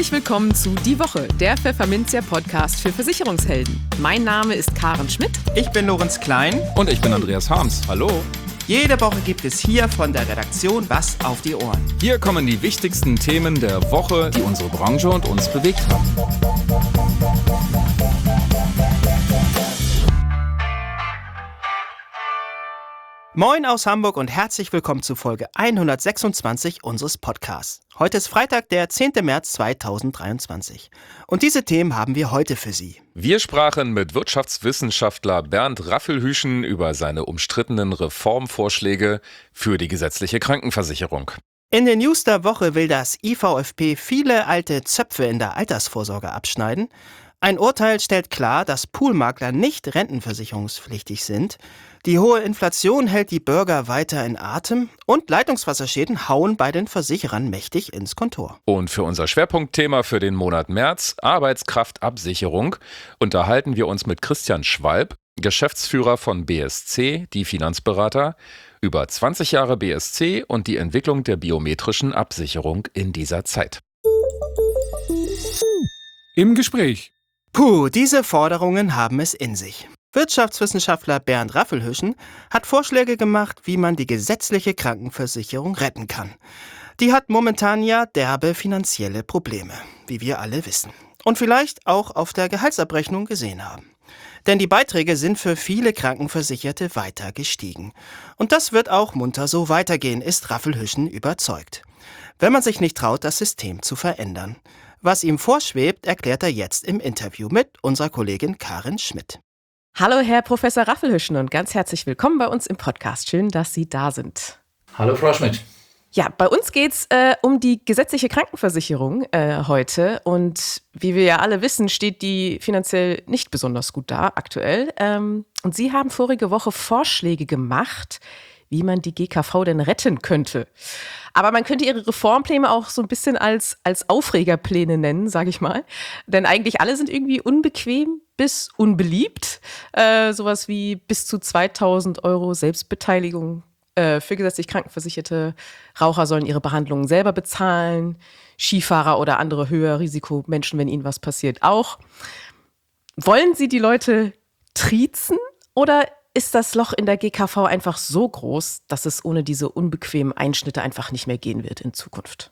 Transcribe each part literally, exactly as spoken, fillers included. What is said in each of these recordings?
Herzlich willkommen zu Die Woche, der Pfefferminzia-Podcast für Versicherungshelden. Mein Name ist Karen Schmidt. Ich bin Lorenz Klein. Und ich bin Andreas Harms. Hallo. Jede Woche gibt es hier von der Redaktion was auf die Ohren. Hier kommen die wichtigsten Themen der Woche, die unsere Branche und uns bewegt haben. Moin aus Hamburg und herzlich willkommen zu Folge hundertsechsundzwanzig unseres Podcasts. Heute ist Freitag, der zehnten März zweitausenddreiundzwanzig. Und diese Themen haben wir heute für Sie. Wir sprachen mit Wirtschaftswissenschaftler Bernd Raffelhüschen über seine umstrittenen Reformvorschläge für die gesetzliche Krankenversicherung. In den News der Woche will das I V F P viele alte Zöpfe in der Altersvorsorge abschneiden. Ein Urteil stellt klar, dass Poolmakler nicht rentenversicherungspflichtig sind. Die hohe Inflation hält die Bürger weiter in Atem und Leitungswasserschäden hauen bei den Versicherern mächtig ins Kontor. Und für unser Schwerpunktthema für den Monat März, Arbeitskraftabsicherung, unterhalten wir uns mit Christian Schwalb, Geschäftsführer von B S C, die Finanzberater, über zwanzig Jahre B S C und die Entwicklung der biometrischen Absicherung in dieser Zeit. Im Gespräch. Puh, diese Forderungen haben es in sich. Wirtschaftswissenschaftler Bernd Raffelhüschen hat Vorschläge gemacht, wie man die gesetzliche Krankenversicherung retten kann. Die hat momentan ja derbe finanzielle Probleme, wie wir alle wissen. Und vielleicht auch auf der Gehaltsabrechnung gesehen haben. Denn die Beiträge sind für viele Krankenversicherte weiter gestiegen. Und das wird auch munter so weitergehen, ist Raffelhüschen überzeugt. Wenn man sich nicht traut, das System zu verändern. Was ihm vorschwebt, erklärt er jetzt im Interview mit unserer Kollegin Karen Schmidt. Hallo Herr Professor Raffelhüschen und ganz herzlich willkommen bei uns im Podcast. Schön, dass Sie da sind. Hallo Frau Schmidt. Ja, bei uns geht es äh, um die gesetzliche Krankenversicherung äh, heute. Und wie wir ja alle wissen, steht die finanziell nicht besonders gut da aktuell. Ähm, und Sie haben vorige Woche Vorschläge gemacht, wie man die G K V denn retten könnte. Aber man könnte Ihre Reformpläne auch so ein bisschen als, als Aufregerpläne nennen, sage ich mal. Denn eigentlich alle sind irgendwie unbequem bis unbeliebt. Äh, sowas wie bis zu zweitausend Euro Selbstbeteiligung äh, für gesetzlich Krankenversicherte. Raucher sollen ihre Behandlungen selber bezahlen. Skifahrer oder andere Höherrisikomenschen, wenn ihnen was passiert, auch. Wollen Sie die Leute triezen oder ist das Loch in der G K V einfach so groß, dass es ohne diese unbequemen Einschnitte einfach nicht mehr gehen wird in Zukunft?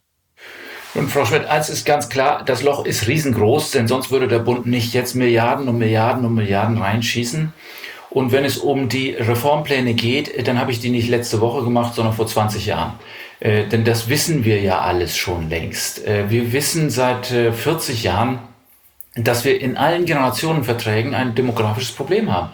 Und Frau Schmidt, eins ist ganz klar, das Loch ist riesengroß, denn sonst würde der Bund nicht jetzt Milliarden und Milliarden und Milliarden reinschießen. Und wenn es um die Reformpläne geht, dann habe ich die nicht letzte Woche gemacht, sondern vor zwanzig Jahren. Äh, denn das wissen wir ja alles schon längst. Äh, wir wissen seit äh, vierzig Jahren, dass wir in allen Generationenverträgen ein demografisches Problem haben.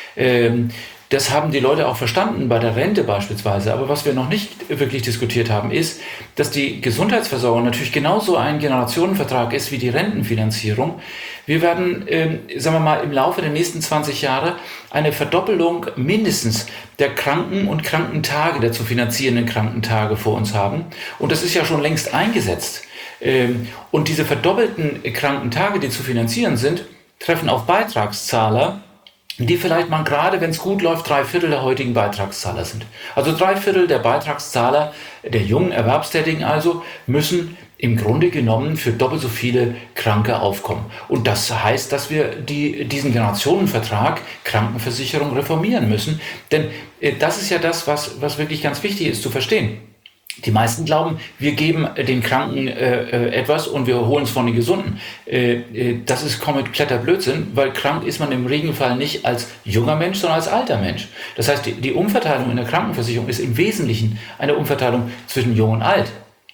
Ähm, Das haben die Leute auch verstanden, bei der Rente beispielsweise. Aber was wir noch nicht wirklich diskutiert haben, ist, dass die Gesundheitsversorgung natürlich genauso ein Generationenvertrag ist wie die Rentenfinanzierung. Wir werden, ähm, sagen wir mal, im Laufe der nächsten zwanzig Jahre eine Verdoppelung mindestens der Kranken- und Krankentage, der zu finanzierenden Krankentage vor uns haben. Und das ist ja schon längst eingesetzt. Ähm, und diese verdoppelten Krankentage, die zu finanzieren sind, treffen auf Beitragszahler, die vielleicht mal gerade, wenn es gut läuft, drei Viertel der heutigen Beitragszahler sind. Also drei Viertel der Beitragszahler, der jungen Erwerbstätigen also, müssen im Grunde genommen für doppelt so viele Kranke aufkommen. Und das heißt, dass wir die, diesen Generationenvertrag Krankenversicherung reformieren müssen. Denn äh, das ist ja das, was, was wirklich ganz wichtig ist zu verstehen. Die meisten glauben, wir geben den Kranken äh, etwas und wir holen es von den Gesunden. Äh, äh, das ist kompletter Blödsinn, weil krank ist man im Regelfall nicht als junger Mensch, sondern als alter Mensch. Das heißt, die, die Umverteilung in der Krankenversicherung ist im Wesentlichen eine Umverteilung zwischen jung und alt.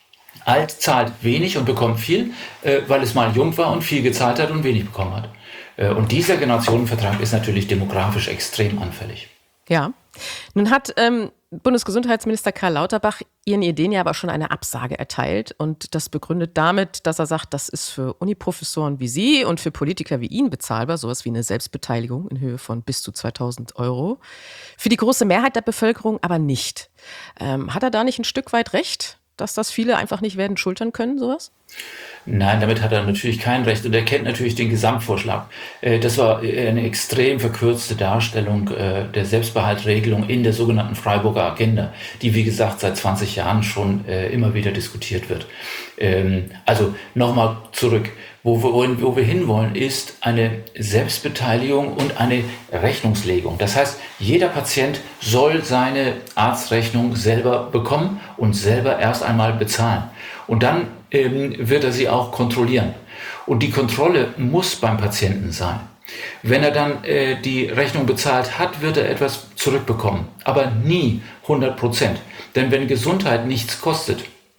Alt zahlt wenig und bekommt viel, äh, weil es mal jung war und viel gezahlt hat und wenig bekommen hat. Äh, und dieser Generationenvertrag ist natürlich demografisch extrem anfällig. Ja, nun hat ähm, Bundesgesundheitsminister Karl Lauterbach Ihren Ideen ja aber schon eine Absage erteilt und das begründet damit, dass er sagt, das ist für Uniprofessoren wie Sie und für Politiker wie ihn bezahlbar, sowas wie eine Selbstbeteiligung in Höhe von bis zu zweitausend Euro. Für die große Mehrheit der Bevölkerung aber nicht. Ähm, hat er da nicht ein Stück weit recht? dass das viele einfach nicht werden schultern können, sowas? Nein, damit hat er natürlich kein Recht und er kennt natürlich den Gesamtvorschlag. Äh, Das war äh, eine extrem verkürzte Darstellung äh, der Selbstbehaltregelung in der sogenannten Freiburger Agenda, die wie gesagt seit zwanzig Jahren schon äh, immer wieder diskutiert wird. Ähm, Also nochmal zurück. Wo wir, wollen- wo wir hinwollen, ist eine Selbstbeteiligung und eine Rechnungslegung. Das heißt, jeder Patient soll seine Arztrechnung selber bekommen und selber erst einmal bezahlen. Und dann ähm, wird er sie auch kontrollieren. Und die Kontrolle muss beim Patienten sein. Wenn er dann äh, die Rechnung bezahlt hat, wird er etwas zurückbekommen. Aber nie hundert Prozent. Denn wenn Gesundheit nichts kostet,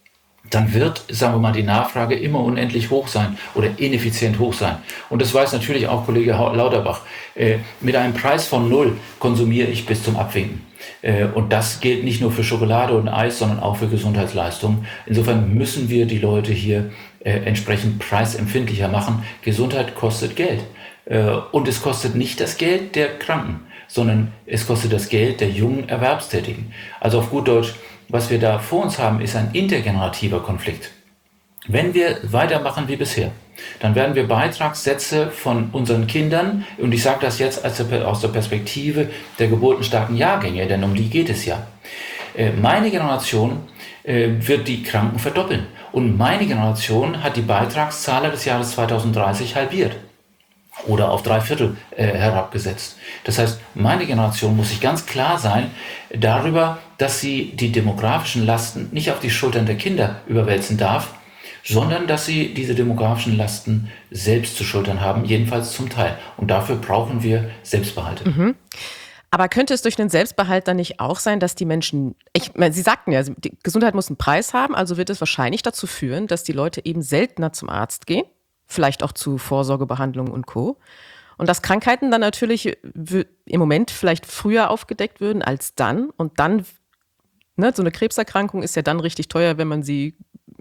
dann wird, sagen wir mal, die Nachfrage immer unendlich hoch sein oder ineffizient hoch sein. Und das weiß natürlich auch Kollege Hau- Lauterbach. Äh, mit einem Preis von null konsumiere ich bis zum Abwinken. Äh, und das gilt nicht nur für Schokolade und Eis, sondern auch für Gesundheitsleistungen. Insofern müssen wir die Leute hier äh, entsprechend preisempfindlicher machen. Gesundheit kostet Geld. Äh, und es kostet nicht das Geld der Kranken, sondern es kostet das Geld der jungen Erwerbstätigen. Also auf gut Deutsch, was wir da vor uns haben, ist ein intergenerativer Konflikt. Wenn wir weitermachen wie bisher, dann werden wir Beitragssätze von unseren Kindern, und ich sage das jetzt als der, aus der Perspektive der geburtenstarken Jahrgänge, denn um die geht es ja. Äh, Meine Generation äh, wird die Kranken verdoppeln und meine Generation hat die Beitragszahler des Jahres zweitausenddreißig halbiert oder auf drei Viertel äh, herabgesetzt. Das heißt, meine Generation muss sich ganz klar sein darüber, dass sie die demografischen Lasten nicht auf die Schultern der Kinder überwälzen darf, sondern dass sie diese demografischen Lasten selbst zu schultern haben, jedenfalls zum Teil. Und dafür brauchen wir Selbstbehalte. Mhm. Aber könnte es durch den Selbstbehalt dann nicht auch sein, dass die Menschen, ich meine, Sie sagten ja, die Gesundheit muss einen Preis haben, also wird es wahrscheinlich dazu führen, dass die Leute eben seltener zum Arzt gehen, vielleicht auch zu Vorsorgebehandlungen und Co. Und dass Krankheiten dann natürlich w- im Moment vielleicht früher aufgedeckt würden als dann. Und dann, ne, so eine Krebserkrankung ist ja dann richtig teuer, wenn man sie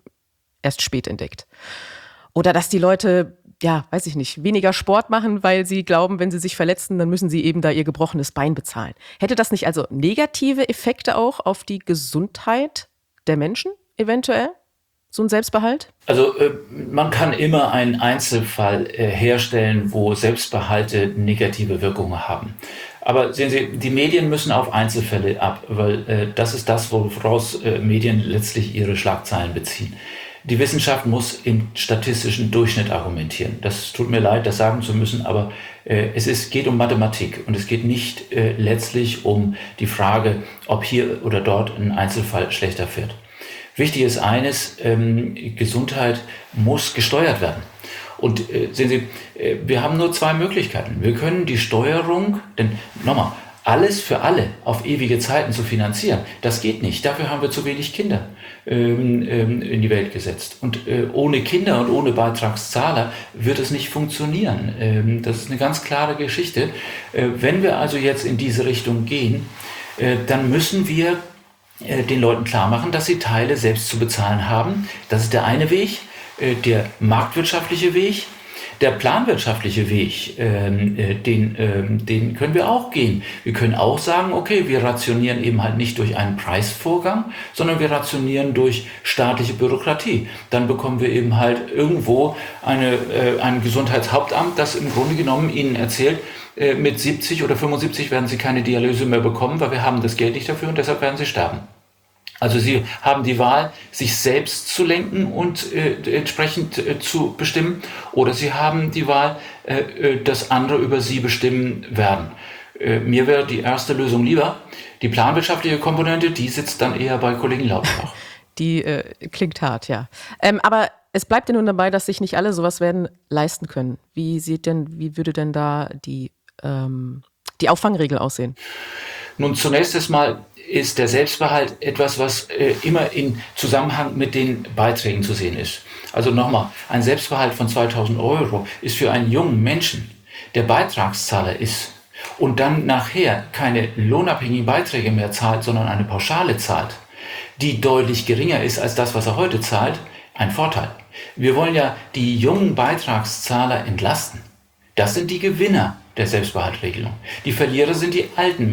erst spät entdeckt. Oder dass die Leute, ja, weiß ich nicht, weniger Sport machen, weil sie glauben, wenn sie sich verletzen, dann müssen sie eben da ihr gebrochenes Bein bezahlen. Hätte das nicht also negative Effekte auch auf die Gesundheit der Menschen eventuell? So ein Selbstbehalt? Also äh, man kann immer einen Einzelfall äh, herstellen, wo Selbstbehalte negative Wirkungen haben. Aber sehen Sie, die Medien müssen auf Einzelfälle ab, weil äh, das ist das, woraus äh, Medien letztlich ihre Schlagzeilen beziehen. Die Wissenschaft muss im statistischen Durchschnitt argumentieren. Das tut mir leid, das sagen zu müssen, aber äh, es ist, geht um Mathematik und es geht nicht äh, letztlich um die Frage, ob hier oder dort ein Einzelfall schlechter fährt. Wichtig ist eines, ähm, Gesundheit muss gesteuert werden. Und äh, sehen Sie, äh, wir haben nur zwei Möglichkeiten. Wir können die Steuerung, denn nochmal, alles für alle auf ewige Zeiten zu finanzieren, das geht nicht. Dafür haben wir zu wenig Kinder ähm, ähm, in die Welt gesetzt. Und äh, ohne Kinder und ohne Beitragszahler wird es nicht funktionieren. Ähm, das ist eine ganz klare Geschichte. Äh, wenn wir also jetzt in diese Richtung gehen, äh, dann müssen wir äh, den Leuten klar machen, dass sie Teile selbst zu bezahlen haben. Das ist der eine Weg, äh, der marktwirtschaftliche Weg. Der planwirtschaftliche Weg, ähm, äh, den, ähm, den können wir auch gehen. Wir können auch sagen, okay, wir rationieren eben halt nicht durch einen Preisvorgang, sondern wir rationieren durch staatliche Bürokratie. Dann bekommen wir eben halt irgendwo eine, äh, ein Gesundheitshauptamt, das im Grunde genommen Ihnen erzählt, äh, mit siebzig oder fünfundsiebzig werden Sie keine Dialyse mehr bekommen, weil wir haben das Geld nicht dafür und deshalb werden Sie sterben. Also Sie haben die Wahl, sich selbst zu lenken und äh, entsprechend äh, zu bestimmen, oder Sie haben die Wahl, äh, äh, dass andere über Sie bestimmen werden. Äh, mir wäre die erste Lösung lieber. Die planwirtschaftliche Komponente, die sitzt dann eher bei Kollegen Lauterbach. Die äh, klingt hart, ja. Ähm, aber es bleibt ja nun dabei, dass sich nicht alle sowas werden leisten können. Wie sieht denn, wie würde denn da die, ähm, die Auffangregel aussehen? Nun, zunächst einmal ist der Selbstbehalt etwas, was äh, immer in Zusammenhang mit den Beiträgen zu sehen ist. Also nochmal, ein Selbstbehalt von zweitausend Euro ist für einen jungen Menschen, der Beitragszahler ist und dann nachher keine lohnabhängigen Beiträge mehr zahlt, sondern eine Pauschale zahlt, die deutlich geringer ist als das, was er heute zahlt, ein Vorteil. Wir wollen ja die jungen Beitragszahler entlasten. Das sind die Gewinner der Selbstbehaltregelung. Die Verlierer sind die alten Menschen.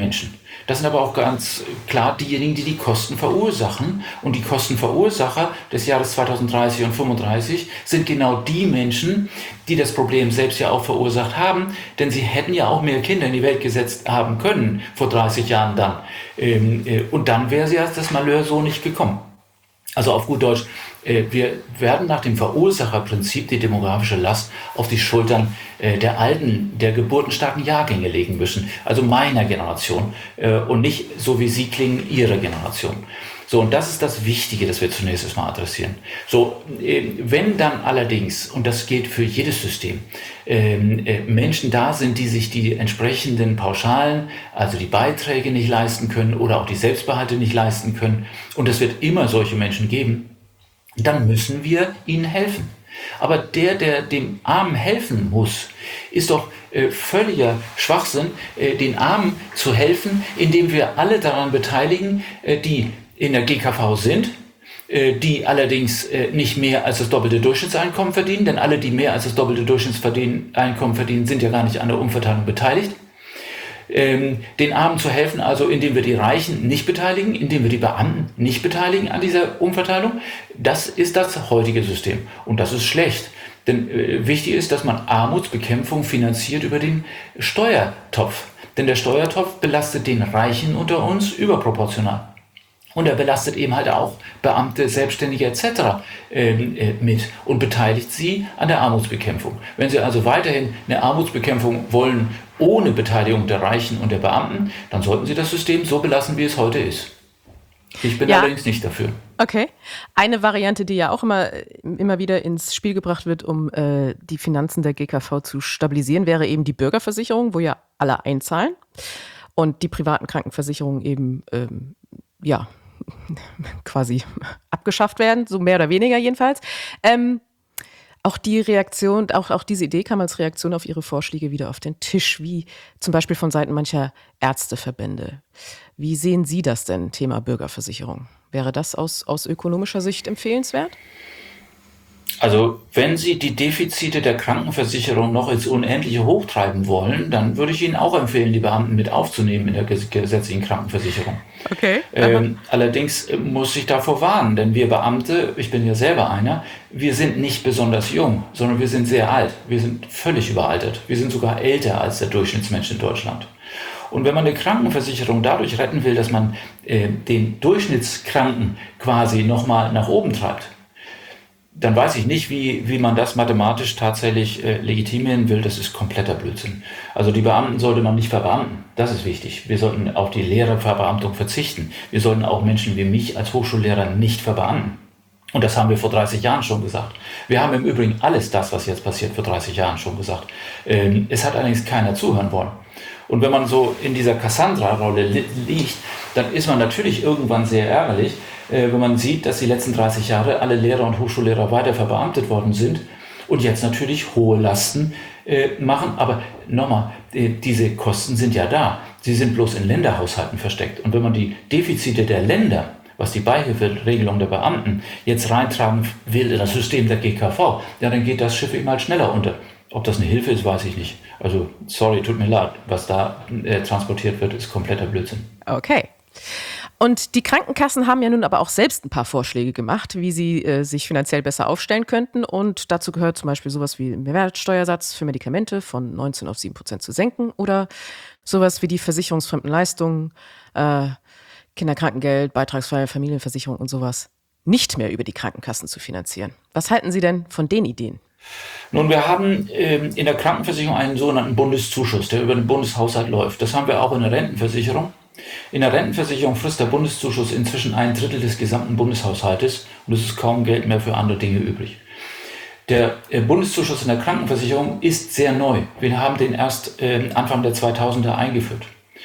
Das sind aber auch ganz klar diejenigen, die die Kosten verursachen. Und die Kostenverursacher des Jahres zweitausenddreißig und fünfunddreißig sind genau die Menschen, die das Problem selbst ja auch verursacht haben. Denn sie hätten ja auch mehr Kinder in die Welt gesetzt haben können, vor dreißig Jahren dann. Und dann wäre sie als das Malheur so nicht gekommen. Also auf gut Deutsch, wir werden nach dem Verursacherprinzip die demografische Last auf die Schultern der alten, der geburtenstarken Jahrgänge legen müssen, also meiner Generation und nicht, so wie Sie klingen, Ihrer Generation. So, und das ist das Wichtige, das wir zunächst mal adressieren. So, wenn dann allerdings, und das gilt für jedes System, Menschen da sind, die sich die entsprechenden Pauschalen, also die Beiträge nicht leisten können oder auch die Selbstbehalte nicht leisten können, und es wird immer solche Menschen geben, dann müssen wir ihnen helfen. Aber der, der dem Armen helfen muss, ist doch äh, völliger Schwachsinn, äh, den Armen zu helfen, indem wir alle daran beteiligen, äh, die in der G K V sind, äh, die allerdings äh, nicht mehr als das doppelte Durchschnittseinkommen verdienen, denn alle, die mehr als das doppelte Durchschnittseinkommen verdienen, sind ja gar nicht an der Umverteilung beteiligt. Ähm, den Armen zu helfen, also indem wir die Reichen nicht beteiligen, indem wir die Beamten nicht beteiligen an dieser Umverteilung, das ist das heutige System. Und das ist schlecht. Denn äh, wichtig ist, dass man Armutsbekämpfung finanziert über den Steuertopf. Denn der Steuertopf belastet den Reichen unter uns überproportional. Und er belastet eben halt auch Beamte, Selbstständige et cetera ähm, äh, mit und beteiligt sie an der Armutsbekämpfung. Wenn Sie also weiterhin eine Armutsbekämpfung wollen ohne Beteiligung der Reichen und der Beamten, dann sollten Sie das System so belassen, wie es heute ist. Ich bin Ja. allerdings nicht dafür. Okay. Eine Variante, die ja auch immer, immer wieder ins Spiel gebracht wird, um äh, die Finanzen der G K V zu stabilisieren, wäre eben die Bürgerversicherung, wo ja alle einzahlen und die privaten Krankenversicherungen eben, ähm, ja, quasi abgeschafft werden, so mehr oder weniger jedenfalls. Ähm, auch die Reaktion, auch, auch diese Idee kam als Reaktion auf Ihre Vorschläge wieder auf den Tisch, wie zum Beispiel von Seiten mancher Ärzteverbände. Wie sehen Sie das denn, Thema Bürgerversicherung? Wäre das aus, aus ökonomischer Sicht empfehlenswert? Also wenn Sie die Defizite der Krankenversicherung noch ins Unendliche hochtreiben wollen, dann würde ich Ihnen auch empfehlen, die Beamten mit aufzunehmen in der ges- gesetzlichen Krankenversicherung. Okay. Ähm, allerdings äh, muss ich davor warnen, denn wir Beamte, ich bin ja selber einer, wir sind nicht besonders jung, sondern wir sind sehr alt. Wir sind völlig überaltert. Wir sind sogar älter als der Durchschnittsmensch in Deutschland. Und wenn man eine Krankenversicherung dadurch retten will, dass man äh, den Durchschnittskranken quasi nochmal nach oben treibt, dann weiß ich nicht, wie, wie man das mathematisch tatsächlich äh, legitimieren will. Das ist kompletter Blödsinn. Also die Beamten sollte man nicht verbeamten. Das ist wichtig. Wir sollten auf die Lehrerverbeamtung verzichten. Wir sollten auch Menschen wie mich als Hochschullehrer nicht verbeamten. Und das haben wir vor dreißig Jahren schon gesagt. Wir haben im Übrigen alles das, was jetzt passiert, vor dreißig Jahren schon gesagt. Ähm, es hat allerdings keiner zuhören wollen. Und wenn man so in dieser Cassandra-Rolle li- liegt, dann ist man natürlich irgendwann sehr ärgerlich, äh, wenn man sieht, dass die letzten dreißig Jahre alle Lehrer und Hochschullehrer weiter verbeamtet worden sind und jetzt natürlich hohe Lasten äh, machen. Aber nochmal, äh, diese Kosten sind ja da. Sie sind bloß in Länderhaushalten versteckt. Und wenn man die Defizite der Länder, was die Beihilferegelung der Beamten jetzt reintragen will in das System der G K V, ja, dann geht das Schiff eben halt schneller unter. Ob das eine Hilfe ist, weiß ich nicht. Also, sorry, tut mir leid. Was da äh, transportiert wird, ist kompletter Blödsinn. Okay. Und die Krankenkassen haben ja nun aber auch selbst ein paar Vorschläge gemacht, wie sie äh, sich finanziell besser aufstellen könnten. Und dazu gehört zum Beispiel sowas wie den Mehrwertsteuersatz für Medikamente von neunzehn auf sieben Prozent zu senken oder sowas wie die versicherungsfremden Leistungen, äh, Kinderkrankengeld, beitragsfreie Familienversicherung und sowas nicht mehr über die Krankenkassen zu finanzieren. Was halten Sie denn von den Ideen? Nun, wir haben ähm, in der Krankenversicherung einen sogenannten Bundeszuschuss, der über den Bundeshaushalt läuft. Das haben wir auch in der Rentenversicherung. In der Rentenversicherung frisst der Bundeszuschuss inzwischen ein Drittel des gesamten Bundeshaushaltes und es ist kaum Geld mehr für andere Dinge übrig. Der äh, Bundeszuschuss in der Krankenversicherung ist sehr neu. Wir haben den erst äh, Anfang der zweitausender eingeführt.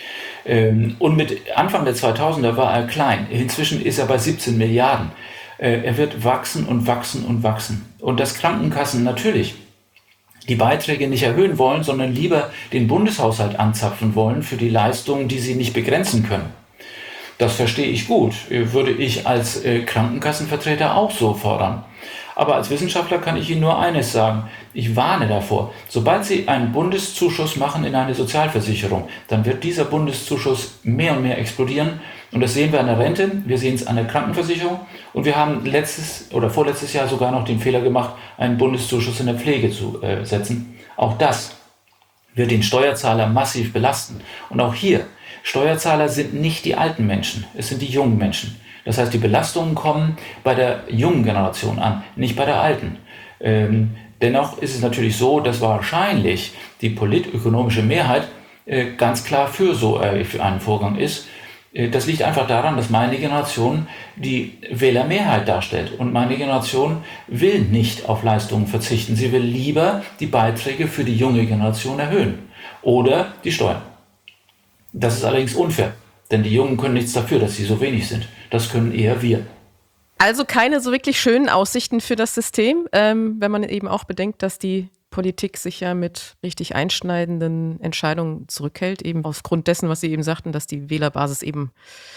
Ähm, und mit Anfang der zweitausender war er klein. Inzwischen ist er bei siebzehn Milliarden. Er wird wachsen und wachsen und wachsen. Und dass Krankenkassen natürlich die Beiträge nicht erhöhen wollen, sondern lieber den Bundeshaushalt anzapfen wollen für die Leistungen, die sie nicht begrenzen können. Das verstehe ich gut, würde ich als äh, Krankenkassenvertreter auch so fordern. Aber als Wissenschaftler kann ich Ihnen nur eines sagen. Ich warne davor. Sobald Sie einen Bundeszuschuss machen in eine Sozialversicherung, dann wird dieser Bundeszuschuss mehr und mehr explodieren. Und das sehen wir an der Rente, wir sehen es an der Krankenversicherung. Und wir haben letztes oder vorletztes Jahr sogar noch den Fehler gemacht, einen Bundeszuschuss in der Pflege zu äh, setzen. Auch das wird den Steuerzahler massiv belasten. Und auch hier, Steuerzahler sind nicht die alten Menschen, es sind die jungen Menschen. Das heißt, die Belastungen kommen bei der jungen Generation an, nicht bei der alten. Ähm, dennoch ist es natürlich so, dass wahrscheinlich die politökonomische Mehrheit äh, ganz klar für so äh, für einen Vorgang ist. Äh, das liegt einfach daran, dass meine Generation die Wählermehrheit darstellt. Und meine Generation will nicht auf Leistungen verzichten. Sie will lieber die Beiträge für die junge Generation erhöhen oder die Steuern. Das ist allerdings unfair, denn die Jungen können nichts dafür, dass sie so wenig sind. Das können eher wir. Also keine so wirklich schönen Aussichten für das System, ähm, wenn man eben auch bedenkt, dass die Politik sich ja mit richtig einschneidenden Entscheidungen zurückhält, eben aufgrund dessen, was Sie eben sagten, dass die Wählerbasis eben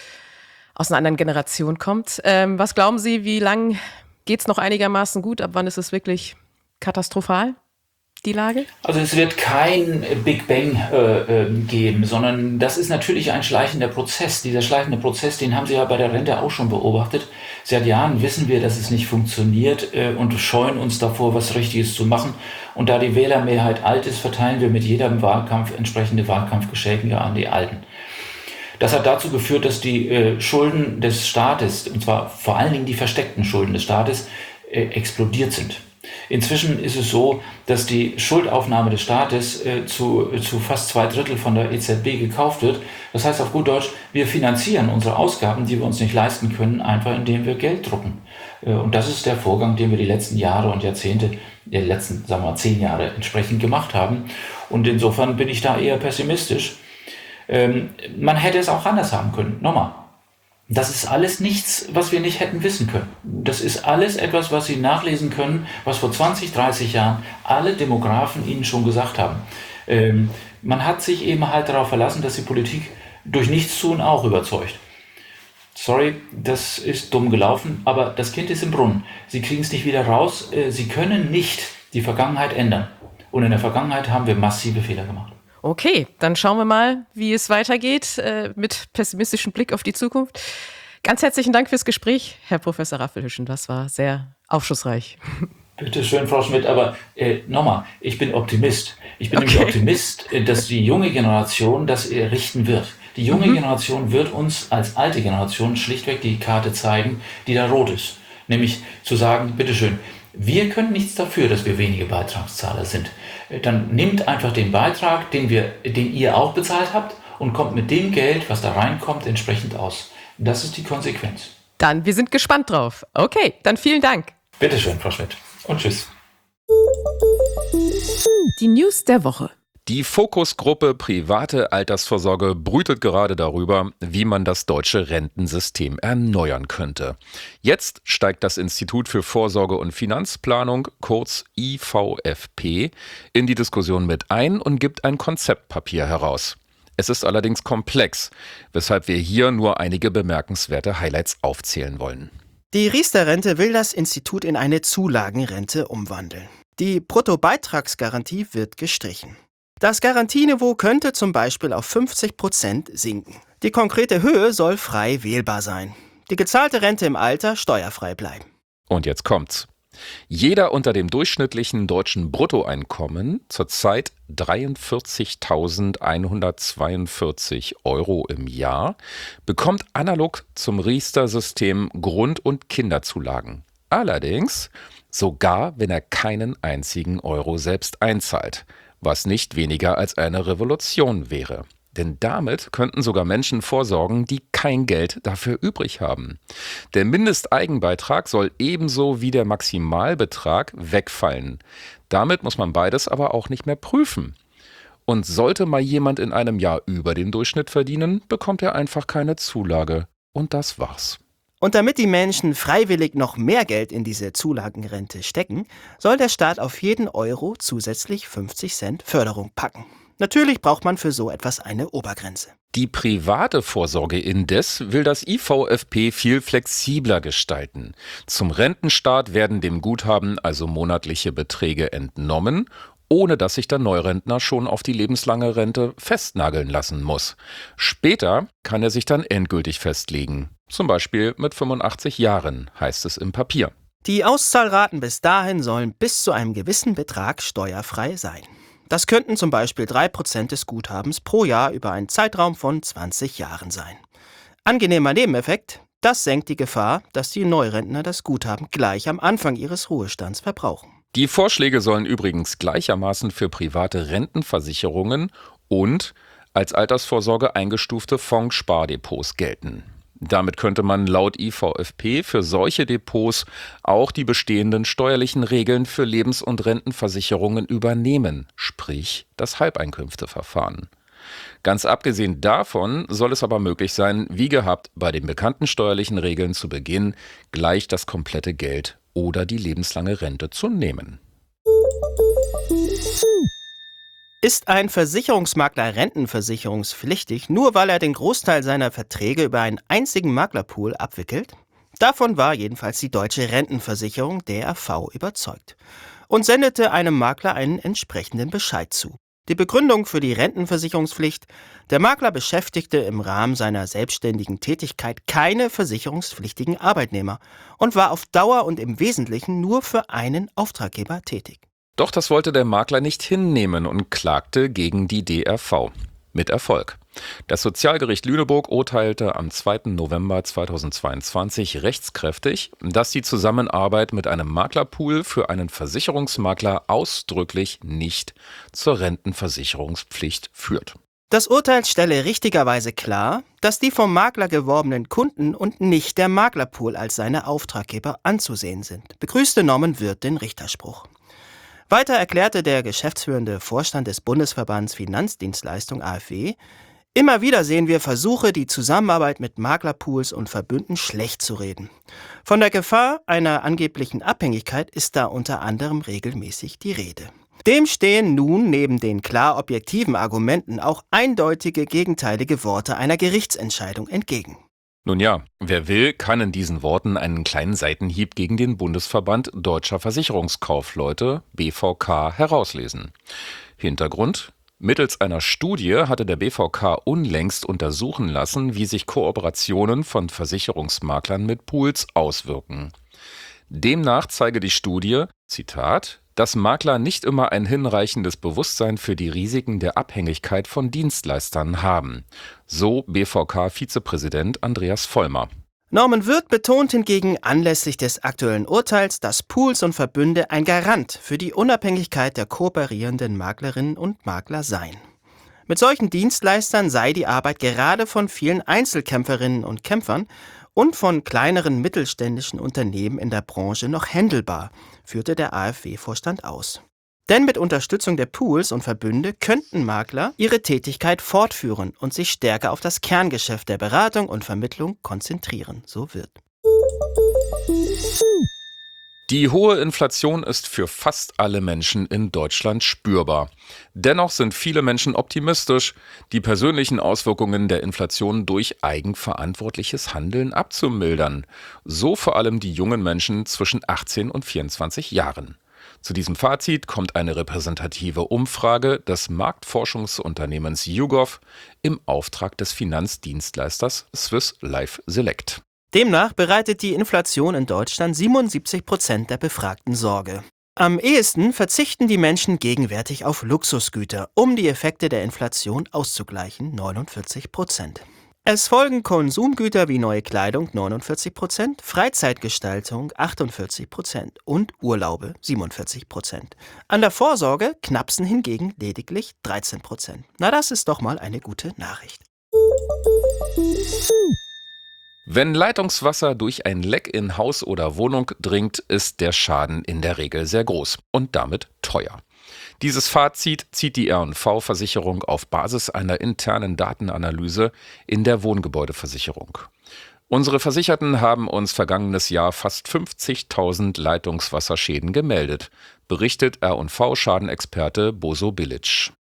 aus einer anderen Generation kommt. Ähm, was glauben Sie, wie lang geht es noch einigermaßen gut? Ab wann ist es wirklich katastrophal, die Lage? Also es wird kein Big Bang äh, äh, geben, sondern das ist natürlich ein schleichender Prozess. Dieser schleichende Prozess, den haben Sie ja bei der Rente auch schon beobachtet. Seit Jahren wissen wir, dass es nicht funktioniert äh, und scheuen uns davor, was Richtiges zu machen. Und da die Wählermehrheit alt ist, verteilen wir mit jedem Wahlkampf entsprechende Wahlkampfgeschenke an die Alten. Das hat dazu geführt, dass die äh, Schulden des Staates, und zwar vor allen Dingen die versteckten Schulden des Staates, äh, explodiert sind. Inzwischen ist es so, dass die Schuldaufnahme des Staates äh, zu, zu fast zwei Drittel von der E Z B gekauft wird. Das heißt auf gut Deutsch, wir finanzieren unsere Ausgaben, die wir uns nicht leisten können, einfach indem wir Geld drucken. Äh, und das ist der Vorgang, den wir die letzten Jahre und Jahrzehnte, die letzten, sagen wir mal, zehn Jahre entsprechend gemacht haben. Und insofern bin ich da eher pessimistisch. Ähm, man hätte es auch anders haben können. Nochmal. Das ist alles nichts, was wir nicht hätten wissen können. Das ist alles etwas, was Sie nachlesen können, was vor zwanzig, dreißig Jahren alle Demografen Ihnen schon gesagt haben. Ähm, man hat sich eben halt darauf verlassen, dass die Politik durch Nichtstun auch überzeugt. Sorry, das ist dumm gelaufen, aber das Kind ist im Brunnen. Sie kriegen es nicht wieder raus. Äh, Sie können nicht die Vergangenheit ändern. Und in der Vergangenheit haben wir massive Fehler gemacht. Okay, dann schauen wir mal, wie es weitergeht äh, mit pessimistischem Blick auf die Zukunft. Ganz herzlichen Dank fürs Gespräch, Herr Professor Raffelhüschen. Das war sehr aufschlussreich. Bitte schön, Frau Schmidt, aber äh, nochmal, ich bin Optimist. Ich bin okay. nämlich Optimist, äh, dass die junge Generation das äh, richten wird. Die junge mhm. Generation wird uns als alte Generation schlichtweg die Karte zeigen, die da rot ist. Nämlich zu sagen, bitteschön, wir können nichts dafür, dass wir wenige Beitragszahler sind. Dann nehmt einfach den Beitrag, den, wir, den ihr auch bezahlt habt und kommt mit dem Geld, was da reinkommt, entsprechend aus. Das ist die Konsequenz. Dann, wir sind gespannt drauf. Okay, dann vielen Dank. Bitte schön, Frau Schmidt. Und tschüss. Die News der Woche. Die Fokusgruppe Private Altersvorsorge brütet gerade darüber, wie man das deutsche Rentensystem erneuern könnte. Jetzt steigt das Institut für Vorsorge und Finanzplanung, kurz I V F P, in die Diskussion mit ein und gibt ein Konzeptpapier heraus. Es ist allerdings komplex, weshalb wir hier nur einige bemerkenswerte Highlights aufzählen wollen. Die Riester-Rente will das Institut in eine Zulagenrente umwandeln. Die Bruttobeitragsgarantie wird gestrichen. Das Garantieniveau könnte zum Beispiel auf fünfzig Prozent sinken. Die konkrete Höhe soll frei wählbar sein. Die gezahlte Rente im Alter steuerfrei bleiben. Und jetzt kommt's. Jeder unter dem durchschnittlichen deutschen Bruttoeinkommen, zurzeit dreiundvierzigtausendeinhundertzweiundvierzig Euro im Jahr, bekommt analog zum Riester-System Grund- und Kinderzulagen. Allerdings sogar, wenn er keinen einzigen Euro selbst einzahlt. Was nicht weniger als eine Revolution wäre. Denn damit könnten sogar Menschen vorsorgen, die kein Geld dafür übrig haben. Der Mindesteigenbeitrag soll ebenso wie der Maximalbetrag wegfallen. Damit muss man beides aber auch nicht mehr prüfen. Und sollte mal jemand in einem Jahr über den Durchschnitt verdienen, bekommt er einfach keine Zulage. Und das war's. Und damit die Menschen freiwillig noch mehr Geld in diese Zulagenrente stecken, soll der Staat auf jeden Euro zusätzlich fünfzig Cent Förderung packen. Natürlich braucht man für so etwas eine Obergrenze. Die private Vorsorge indes will das I V F P viel flexibler gestalten. Zum Rentenstart werden dem Guthaben also monatliche Beträge entnommen, ohne dass sich der Neurentner schon auf die lebenslange Rente festnageln lassen muss. Später kann er sich dann endgültig festlegen. Zum Beispiel mit fünfundachtzig Jahren, heißt es im Papier. Die Auszahlraten bis dahin sollen bis zu einem gewissen Betrag steuerfrei sein. Das könnten zum Beispiel drei Prozent des Guthabens pro Jahr über einen Zeitraum von zwanzig Jahren sein. Angenehmer Nebeneffekt: Das senkt die Gefahr, dass die Neurentner das Guthaben gleich am Anfang ihres Ruhestands verbrauchen. Die Vorschläge sollen übrigens gleichermaßen für private Rentenversicherungen und als Altersvorsorge eingestufte Fondsspardepots gelten. Damit könnte man laut I V F P für solche Depots auch die bestehenden steuerlichen Regeln für Lebens- und Rentenversicherungen übernehmen, sprich das Halbeinkünfteverfahren. Ganz abgesehen davon soll es aber möglich sein, wie gehabt bei den bekannten steuerlichen Regeln zu Beginn, gleich das komplette Geld oder die lebenslange Rente zu nehmen. Ist ein Versicherungsmakler rentenversicherungspflichtig, nur weil er den Großteil seiner Verträge über einen einzigen Maklerpool abwickelt? Davon war jedenfalls die Deutsche Rentenversicherung D R V überzeugt und sendete einem Makler einen entsprechenden Bescheid zu. Die Begründung für die Rentenversicherungspflicht: Der Makler beschäftigte im Rahmen seiner selbstständigen Tätigkeit keine versicherungspflichtigen Arbeitnehmer und war auf Dauer und im Wesentlichen nur für einen Auftraggeber tätig. Doch das wollte der Makler nicht hinnehmen und klagte gegen die D R V. Mit Erfolg. Das Sozialgericht Lüneburg urteilte am zweiten November zweitausendzweiundzwanzig rechtskräftig, dass die Zusammenarbeit mit einem Maklerpool für einen Versicherungsmakler ausdrücklich nicht zur Rentenversicherungspflicht führt. Das Urteil stelle richtigerweise klar, dass die vom Makler geworbenen Kunden und nicht der Maklerpool als seine Auftraggeber anzusehen sind, begrüßte Norman Wirth den Richterspruch. Weiter erklärte der geschäftsführende Vorstand des Bundesverbands Finanzdienstleistung A F W: Immer wieder sehen wir Versuche, die Zusammenarbeit mit Maklerpools und Verbünden schlecht zu reden. Von der Gefahr einer angeblichen Abhängigkeit ist da unter anderem regelmäßig die Rede. Dem stehen nun neben den klar objektiven Argumenten auch eindeutige gegenteilige Worte einer Gerichtsentscheidung entgegen. Nun ja, wer will, kann in diesen Worten einen kleinen Seitenhieb gegen den Bundesverband Deutscher Versicherungskaufleute B V K herauslesen. Hintergrund: Mittels einer Studie hatte der B V K unlängst untersuchen lassen, wie sich Kooperationen von Versicherungsmaklern mit Pools auswirken. Demnach zeige die Studie, Zitat, dass Makler nicht immer ein hinreichendes Bewusstsein für die Risiken der Abhängigkeit von Dienstleistern haben. So B V K-Vizepräsident Andreas Vollmer. Norman Wirth betont hingegen anlässlich des aktuellen Urteils, dass Pools und Verbünde ein Garant für die Unabhängigkeit der kooperierenden Maklerinnen und Makler seien. Mit solchen Dienstleistern sei die Arbeit gerade von vielen Einzelkämpferinnen und Kämpfern und von kleineren mittelständischen Unternehmen in der Branche noch händelbar, führte der A F W-Vorstand aus. Denn mit Unterstützung der Pools und Verbünde könnten Makler ihre Tätigkeit fortführen und sich stärker auf das Kerngeschäft der Beratung und Vermittlung konzentrieren, so Wirth. Die hohe Inflation ist für fast alle Menschen in Deutschland spürbar. Dennoch sind viele Menschen optimistisch, die persönlichen Auswirkungen der Inflation durch eigenverantwortliches Handeln abzumildern. So vor allem die jungen Menschen zwischen achtzehn und vierundzwanzig Jahren. Zu diesem Fazit kommt eine repräsentative Umfrage des Marktforschungsunternehmens YouGov im Auftrag des Finanzdienstleisters Swiss Life Select. Demnach bereitet die Inflation in Deutschland siebenundsiebzig Prozent der Befragten Sorge. Am ehesten verzichten die Menschen gegenwärtig auf Luxusgüter, um die Effekte der Inflation auszugleichen, neunundvierzig Prozent. Es folgen Konsumgüter wie neue Kleidung, neunundvierzig Prozent, Freizeitgestaltung, achtundvierzig Prozent und Urlaube, siebenundvierzig Prozent. An der Vorsorge knapsen hingegen lediglich dreizehn Prozent. Na, das ist doch mal eine gute Nachricht. Wenn Leitungswasser durch ein Leck in Haus oder Wohnung dringt, ist der Schaden in der Regel sehr groß und damit teuer. Dieses Fazit zieht die R und V-Versicherung auf Basis einer internen Datenanalyse in der Wohngebäudeversicherung. Unsere Versicherten haben uns vergangenes Jahr fast fünfzigtausend Leitungswasserschäden gemeldet, berichtet R und V-Schadenexperte Boso Bilic.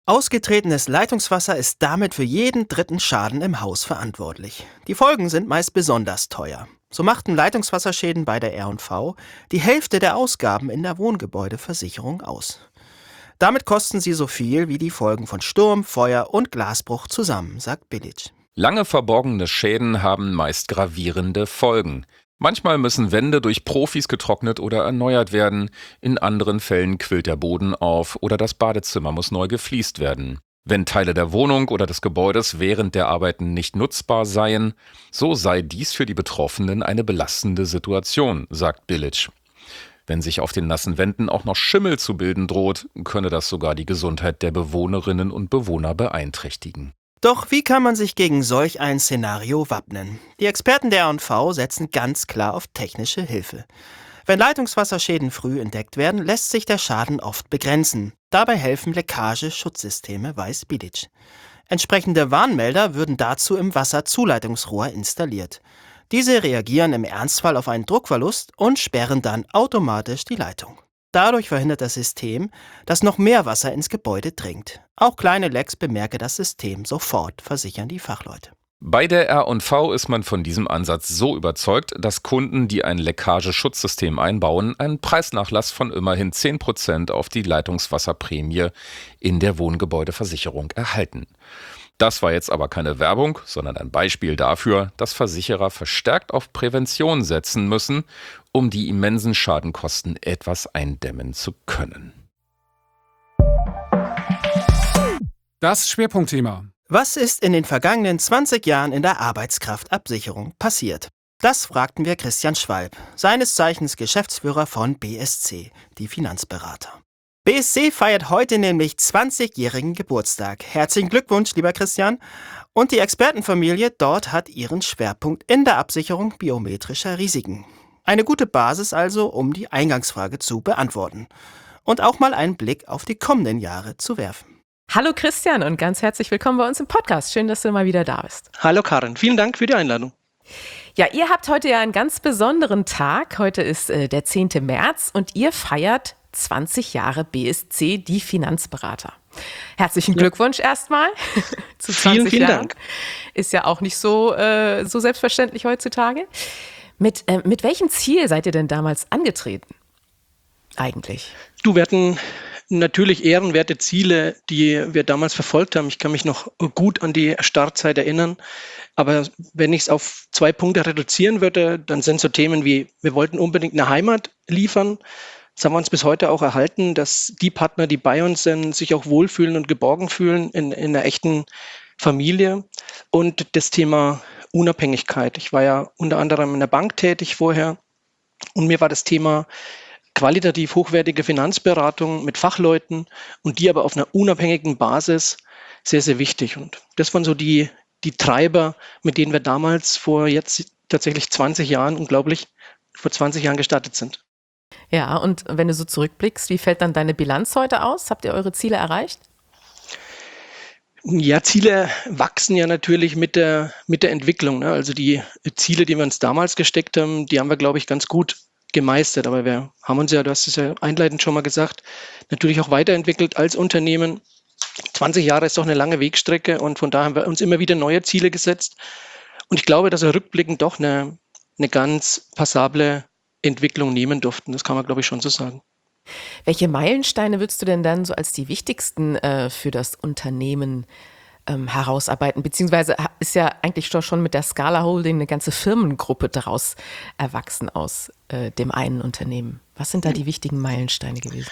Ausgetretenes Leitungswasser ist damit für jeden dritten Schaden im Haus verantwortlich. Die Folgen sind meist besonders teuer. So machten Leitungswasserschäden bei der R und V die Hälfte der Ausgaben in der Wohngebäudeversicherung aus. Damit kosten sie so viel wie die Folgen von Sturm, Feuer und Glasbruch zusammen, sagt Bilic. Lange verborgene Schäden haben meist gravierende Folgen. Manchmal müssen Wände durch Profis getrocknet oder erneuert werden, in anderen Fällen quillt der Boden auf oder das Badezimmer muss neu gefliest werden. Wenn Teile der Wohnung oder des Gebäudes während der Arbeiten nicht nutzbar seien, so sei dies für die Betroffenen eine belastende Situation, sagt Bilic. Wenn sich auf den nassen Wänden auch noch Schimmel zu bilden droht, könne das sogar die Gesundheit der Bewohnerinnen und Bewohner beeinträchtigen. Doch wie kann man sich gegen solch ein Szenario wappnen? Die Experten der R und V setzen ganz klar auf technische Hilfe. Wenn Leitungswasserschäden früh entdeckt werden, lässt sich der Schaden oft begrenzen. Dabei helfen Leckageschutzsysteme, weiß Bilic. Entsprechende Warnmelder würden dazu im Wasserzuleitungsrohr installiert. Diese reagieren im Ernstfall auf einen Druckverlust und sperren dann automatisch die Leitung. Dadurch verhindert das System, dass noch mehr Wasser ins Gebäude dringt. Auch kleine Lecks bemerke das System sofort, versichern die Fachleute. Bei der R und V ist man von diesem Ansatz so überzeugt, dass Kunden, die ein Leckageschutzsystem einbauen, einen Preisnachlass von immerhin zehn Prozent auf die Leitungswasserprämie in der Wohngebäudeversicherung erhalten. Das war jetzt aber keine Werbung, sondern ein Beispiel dafür, dass Versicherer verstärkt auf Prävention setzen müssen, um die immensen Schadenkosten etwas eindämmen zu können. Das Schwerpunktthema. Was ist in den vergangenen zwanzig Jahren in der Arbeitskraftabsicherung passiert? Das fragten wir Christian Schwalb, seines Zeichens Geschäftsführer von B S C, die Finanzberater. B S C feiert heute nämlich zwanzigjährigen Geburtstag. Herzlichen Glückwunsch, lieber Christian. Und die Expertenfamilie dort hat ihren Schwerpunkt in der Absicherung biometrischer Risiken. Eine gute Basis also, um die Eingangsfrage zu beantworten. Und auch mal einen Blick auf die kommenden Jahre zu werfen. Hallo Christian und ganz herzlich willkommen bei uns im Podcast. Schön, dass du mal wieder da bist. Hallo Karin, vielen Dank für die Einladung. Ja, ihr habt heute ja einen ganz besonderen Tag. Heute ist äh, der zehnte März und ihr feiert zwanzig Jahre B S C, die Finanzberater. Herzlichen Glückwunsch erstmal zu zwanzig vielen, vielen Jahren. Dank. Ist ja auch nicht so, äh, so selbstverständlich heutzutage. Mit, äh, mit welchem Ziel seid ihr denn damals angetreten? Eigentlich. Du, wir hatten natürlich ehrenwerte Ziele, die wir damals verfolgt haben. Ich kann mich noch gut an die Startzeit erinnern. Aber wenn ich es auf zwei Punkte reduzieren würde, dann sind so Themen wie, wir wollten unbedingt eine Heimat liefern. Das haben wir uns bis heute auch erhalten, dass die Partner, die bei uns sind, sich auch wohlfühlen und geborgen fühlen in, in einer echten Familie. Und das Thema Unabhängigkeit. Ich war ja unter anderem in der Bank tätig vorher und mir war das Thema qualitativ hochwertige Finanzberatung mit Fachleuten und die aber auf einer unabhängigen Basis sehr, sehr wichtig. Und das waren so die, die Treiber, mit denen wir damals vor jetzt tatsächlich zwanzig Jahren, unglaublich, vor zwanzig Jahren gestartet sind. Ja, und wenn du so zurückblickst, wie fällt dann deine Bilanz heute aus? Habt ihr eure Ziele erreicht? Ja, Ziele wachsen ja natürlich mit der, mit der Entwicklung. Ne? Also die Ziele, die wir uns damals gesteckt haben, die haben wir, glaube ich, ganz gut gemeistert. Aber wir haben uns ja, du hast es ja einleitend schon mal gesagt, natürlich auch weiterentwickelt als Unternehmen. zwanzig Jahre ist doch eine lange Wegstrecke und von daher haben wir uns immer wieder neue Ziele gesetzt. Und ich glaube, dass wir rückblickend doch eine, eine ganz passable Entwicklung nehmen durften. Das kann man, glaube ich, schon so sagen. Welche Meilensteine würdest du denn dann so als die wichtigsten äh, für das Unternehmen ähm, herausarbeiten? Beziehungsweise ist ja eigentlich schon mit der Scala Holding eine ganze Firmengruppe daraus erwachsen aus äh, dem einen Unternehmen. Was sind da die wichtigen Meilensteine gewesen?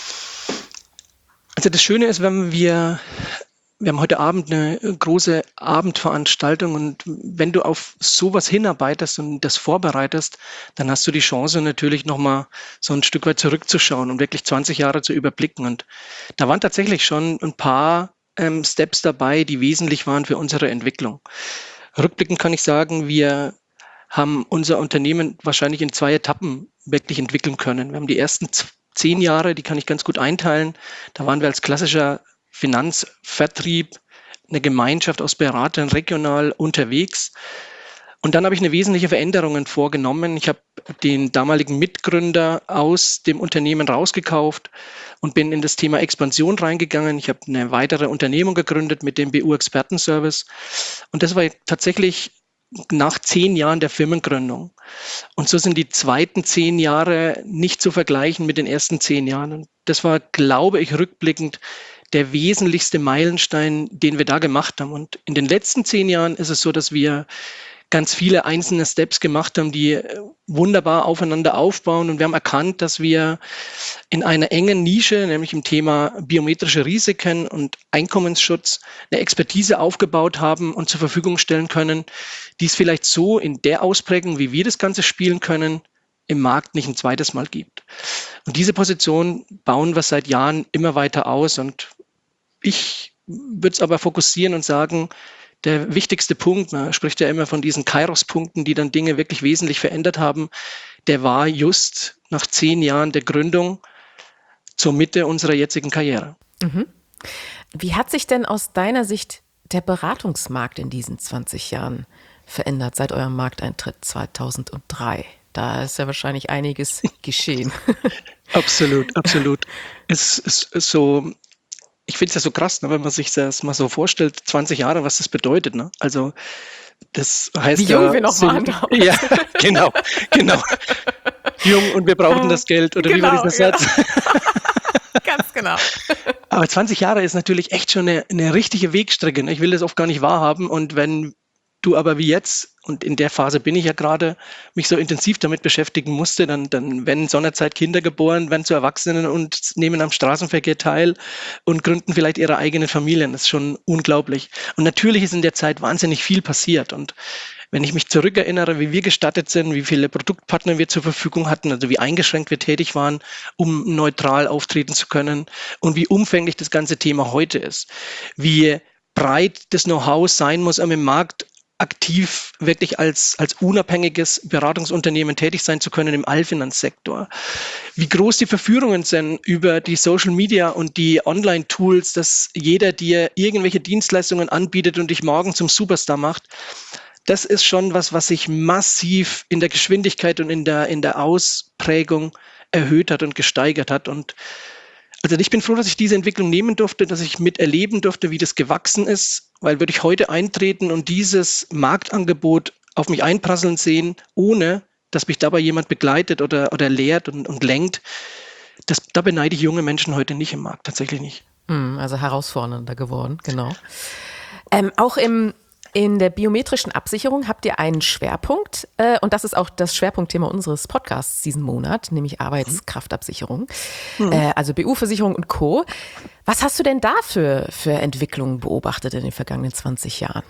Also das Schöne ist, wenn wir Wir haben heute Abend eine große Abendveranstaltung und wenn du auf sowas hinarbeitest und das vorbereitest, dann hast du die Chance natürlich nochmal so ein Stück weit zurückzuschauen und wirklich zwanzig Jahre zu überblicken. Und da waren tatsächlich schon ein paar ähm, Steps dabei, die wesentlich waren für unsere Entwicklung. Rückblickend kann ich sagen, wir haben unser Unternehmen wahrscheinlich in zwei Etappen wirklich entwickeln können. Wir haben die ersten z- zehn Jahre, die kann ich ganz gut einteilen. Da waren wir als klassischer Finanzvertrieb, eine Gemeinschaft aus Beratern regional unterwegs. Und dann habe ich eine wesentliche Veränderung vorgenommen. Ich habe den damaligen Mitgründer aus dem Unternehmen rausgekauft und bin in das Thema Expansion reingegangen. Ich habe eine weitere Unternehmung gegründet mit dem B U-Expertenservice. Und das war tatsächlich nach zehn Jahren der Firmengründung. Und so sind die zweiten zehn Jahre nicht zu vergleichen mit den ersten zehn Jahren. Und das war, glaube ich, rückblickend der wesentlichste Meilenstein, den wir da gemacht haben. Und in den letzten zehn Jahren ist es so, dass wir ganz viele einzelne Steps gemacht haben, die wunderbar aufeinander aufbauen. Und wir haben erkannt, dass wir in einer engen Nische, nämlich im Thema biometrische Risiken und Einkommensschutz, eine Expertise aufgebaut haben und zur Verfügung stellen können, die es vielleicht so in der Ausprägung, wie wir das Ganze spielen können, im Markt nicht ein zweites Mal gibt. Und diese Position bauen wir seit Jahren immer weiter aus. Und ich würde es aber fokussieren und sagen, der wichtigste Punkt, man spricht ja immer von diesen Kairos-Punkten, die dann Dinge wirklich wesentlich verändert haben, der war just nach zehn Jahren der Gründung zur Mitte unserer jetzigen Karriere. Mhm. Wie hat sich denn aus deiner Sicht der Beratungsmarkt in diesen zwanzig Jahren verändert, seit eurem Markteintritt zweitausenddrei? Da ist ja wahrscheinlich einiges geschehen. Absolut, absolut. Es ist so... Ich finde es ja so krass, ne, wenn man sich das mal so vorstellt, zwanzig Jahre, was das bedeutet. Ne? Also das heißt Wie jung ja, wir noch sind, waren. Damals. Ja, genau, genau. Jung und wir brauchen das Geld, oder genau, wie war dieser Satz? Ja. Ganz genau. Aber zwanzig Jahre ist natürlich echt schon eine, eine richtige Wegstrecke. Ne? Ich will das oft gar nicht wahrhaben. Und wenn du aber wie jetzt, und in der Phase bin ich ja gerade, mich so intensiv damit beschäftigen musste, dann, dann werden in so einer Zeit Kinder geboren, werden zu Erwachsenen und nehmen am Straßenverkehr teil und gründen vielleicht ihre eigenen Familien. Das ist schon unglaublich. Und natürlich ist in der Zeit wahnsinnig viel passiert. Und wenn ich mich zurückerinnere, wie wir gestartet sind, wie viele Produktpartner wir zur Verfügung hatten, also wie eingeschränkt wir tätig waren, um neutral auftreten zu können und wie umfänglich das ganze Thema heute ist, wie breit das Know-how sein muss, um im Markt aktiv wirklich als, als unabhängiges Beratungsunternehmen tätig sein zu können im Allfinanzsektor. Wie groß die Verführungen sind über die Social Media und die Online-Tools, dass jeder dir irgendwelche Dienstleistungen anbietet und dich morgen zum Superstar macht. Das ist schon was, was sich massiv in der Geschwindigkeit und in der, in der Ausprägung erhöht hat und gesteigert hat. Und also ich bin froh, dass ich diese Entwicklung nehmen durfte, dass ich miterleben durfte, wie das gewachsen ist, weil würde ich heute eintreten und dieses Marktangebot auf mich einprasseln sehen, ohne dass mich dabei jemand begleitet oder, oder lehrt und, und lenkt, das, da beneide ich junge Menschen heute nicht im Markt, tatsächlich nicht. Also herausfordernder geworden, genau. Ähm, auch im In der biometrischen Absicherung habt ihr einen Schwerpunkt äh, und das ist auch das Schwerpunktthema unseres Podcasts diesen Monat, nämlich Arbeitskraftabsicherung, mhm. äh, also B U-Versicherung und Co. Was hast du denn da für, für Entwicklungen beobachtet in den vergangenen zwanzig Jahren?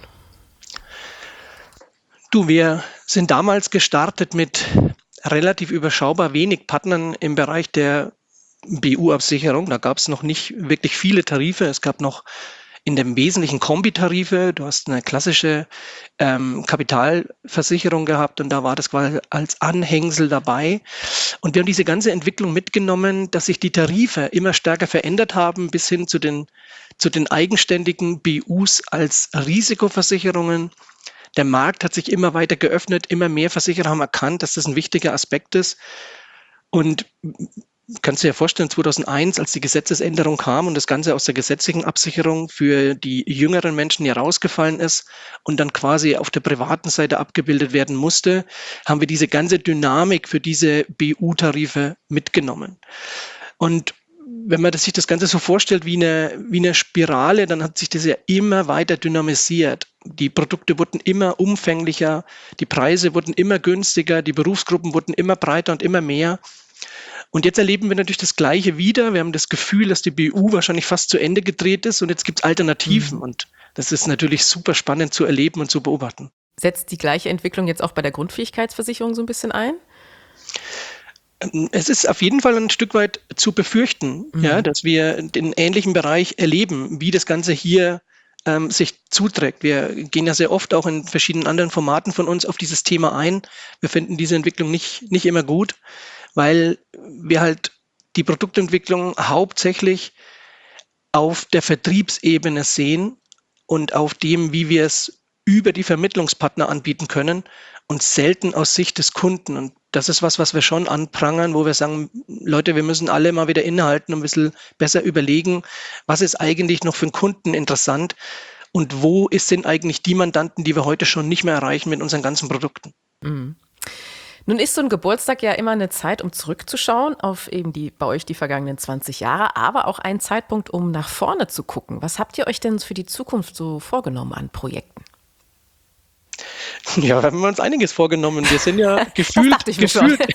Du, wir sind damals gestartet mit relativ überschaubar wenig Partnern im Bereich der B U-Absicherung. Da gab es noch nicht wirklich viele Tarife. Es gab noch in dem Wesentlichen Kombitarife. Du hast eine klassische ähm, Kapitalversicherung gehabt und da war das quasi als Anhängsel dabei. Und wir haben diese ganze Entwicklung mitgenommen, dass sich die Tarife immer stärker verändert haben bis hin zu den, zu den eigenständigen B Us als Risikoversicherungen. Der Markt hat sich immer weiter geöffnet, immer mehr Versicherer haben erkannt, dass das ein wichtiger Aspekt ist. Und kannst du dir vorstellen, zweitausendeins, als die Gesetzesänderung kam und das Ganze aus der gesetzlichen Absicherung für die jüngeren Menschen hier rausgefallen ist und dann quasi auf der privaten Seite abgebildet werden musste, haben wir diese ganze Dynamik für diese B U-Tarife mitgenommen. Und wenn man das, sich das Ganze so vorstellt wie eine, wie eine Spirale, dann hat sich das ja immer weiter dynamisiert. Die Produkte wurden immer umfänglicher, die Preise wurden immer günstiger, die Berufsgruppen wurden immer breiter und immer mehr. Und jetzt erleben wir natürlich das Gleiche wieder. Wir haben das Gefühl, dass die B U wahrscheinlich fast zu Ende gedreht ist und jetzt gibt es Alternativen. Mhm. Und das ist natürlich super spannend zu erleben und zu beobachten. Setzt die gleiche Entwicklung jetzt auch bei der Grundfähigkeitsversicherung so ein bisschen ein? Es ist auf jeden Fall ein Stück weit zu befürchten, mhm. ja, dass wir den ähnlichen Bereich erleben, wie das Ganze hier ähm, sich zuträgt. Wir gehen ja sehr oft auch in verschiedenen anderen Formaten von uns auf dieses Thema ein. Wir finden diese Entwicklung nicht, nicht immer gut, weil wir halt die Produktentwicklung hauptsächlich auf der Vertriebsebene sehen und auf dem, wie wir es über die Vermittlungspartner anbieten können und selten aus Sicht des Kunden. Und das ist was, was wir schon anprangern, wo wir sagen, Leute, wir müssen alle mal wieder innehalten und ein bisschen besser überlegen, was ist eigentlich noch für einen Kunden interessant und wo ist, sind eigentlich die Mandanten, die wir heute schon nicht mehr erreichen mit unseren ganzen Produkten. Mhm. Nun ist so ein Geburtstag ja immer eine Zeit, um zurückzuschauen auf eben die bei euch die vergangenen zwanzig Jahre, aber auch ein Zeitpunkt, um nach vorne zu gucken. Was habt ihr euch denn für die Zukunft so vorgenommen an Projekten? Ja, da haben wir uns einiges vorgenommen. Wir sind ja gefühlt, Das dachte ich mir schon. gefühlt,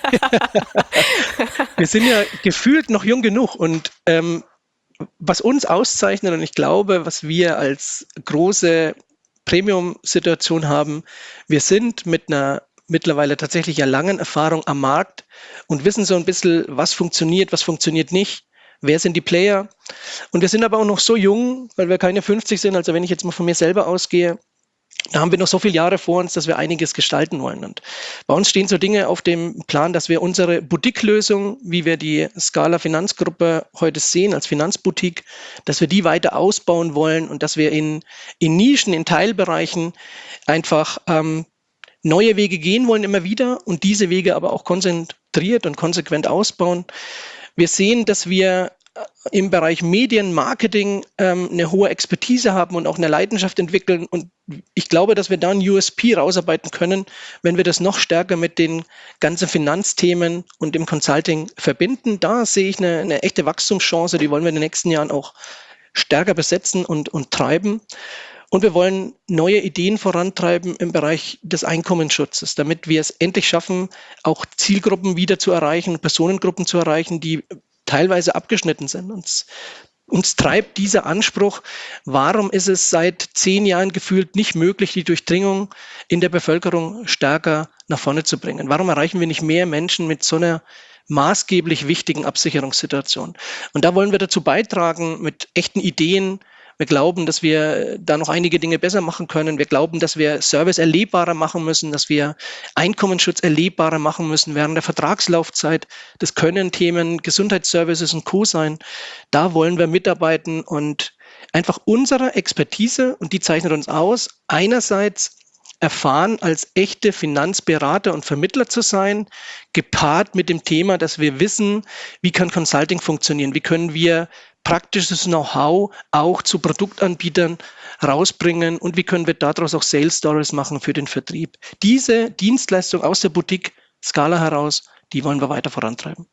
wir sind ja gefühlt noch jung genug und ähm, was uns auszeichnet und ich glaube, was wir als große Premium-Situation haben, wir sind mit einer mittlerweile tatsächlich ja langen Erfahrung am Markt und wissen so ein bisschen, was funktioniert, was funktioniert nicht, wer sind die Player. Und wir sind aber auch noch so jung, weil wir keine fünfzig sind, also wenn ich jetzt mal von mir selber ausgehe, da haben wir noch so viele Jahre vor uns, dass wir einiges gestalten wollen. Und bei uns stehen so Dinge auf dem Plan, dass wir unsere Boutique-Lösung, wie wir die Scala Finanzgruppe heute sehen, als Finanzboutique, dass wir die weiter ausbauen wollen und dass wir in, in Nischen, in Teilbereichen einfach ähm, neue Wege gehen wollen immer wieder und diese Wege aber auch konzentriert und konsequent ausbauen. Wir sehen, dass wir im Bereich Medienmarketing ähm, eine hohe Expertise haben und auch eine Leidenschaft entwickeln. Und ich glaube, dass wir da ein U S P rausarbeiten können, wenn wir das noch stärker mit den ganzen Finanzthemen und dem Consulting verbinden. Da sehe ich eine, eine echte Wachstumschance, die wollen wir in den nächsten Jahren auch stärker besetzen und, und treiben. Und wir wollen neue Ideen vorantreiben im Bereich des Einkommensschutzes, damit wir es endlich schaffen, auch Zielgruppen wieder zu erreichen, Personengruppen zu erreichen, die teilweise abgeschnitten sind. Uns, uns treibt dieser Anspruch, warum ist es seit zehn Jahren gefühlt nicht möglich, die Durchdringung in der Bevölkerung stärker nach vorne zu bringen? Warum erreichen wir nicht mehr Menschen mit so einer maßgeblich wichtigen Absicherungssituation? Und da wollen wir dazu beitragen mit echten Ideen. Wir glauben, dass wir da noch einige Dinge besser machen können. Wir glauben, dass wir Service erlebbarer machen müssen, dass wir Einkommensschutz erlebbarer machen müssen während der Vertragslaufzeit. Das können Themen Gesundheitsservices und Co. sein. Da wollen wir mitarbeiten und einfach unsere Expertise, und die zeichnet uns aus, einerseits erfahren, als echte Finanzberater und Vermittler zu sein, gepaart mit dem Thema, dass wir wissen, wie kann Consulting funktionieren, wie können wir praktisches Know-how auch zu Produktanbietern rausbringen und wie können wir daraus auch Sales Stories machen für den Vertrieb. Diese Dienstleistung aus der Boutique Scala heraus, die wollen wir weiter vorantreiben.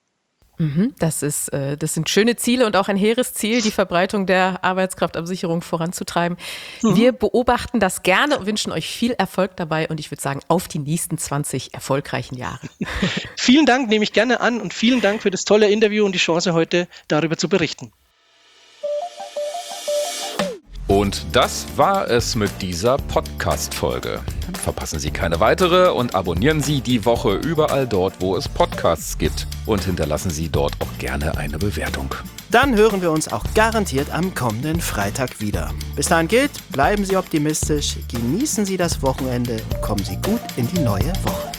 Das ist, das sind schöne Ziele und auch ein hehres Ziel, die Verbreitung der Arbeitskraftabsicherung voranzutreiben. Mhm. Wir beobachten das gerne und wünschen euch viel Erfolg dabei und ich würde sagen, auf die nächsten zwanzig erfolgreichen Jahre. Vielen Dank, nehme ich gerne an und vielen Dank für das tolle Interview und die Chance, heute darüber zu berichten. Und das war es mit dieser Podcast-Folge. Verpassen Sie keine weitere und abonnieren Sie die Woche überall dort, wo es Podcasts gibt. Und hinterlassen Sie dort auch gerne eine Bewertung. Dann hören wir uns auch garantiert am kommenden Freitag wieder. Bis dahin gilt, bleiben Sie optimistisch, genießen Sie das Wochenende und kommen Sie gut in die neue Woche.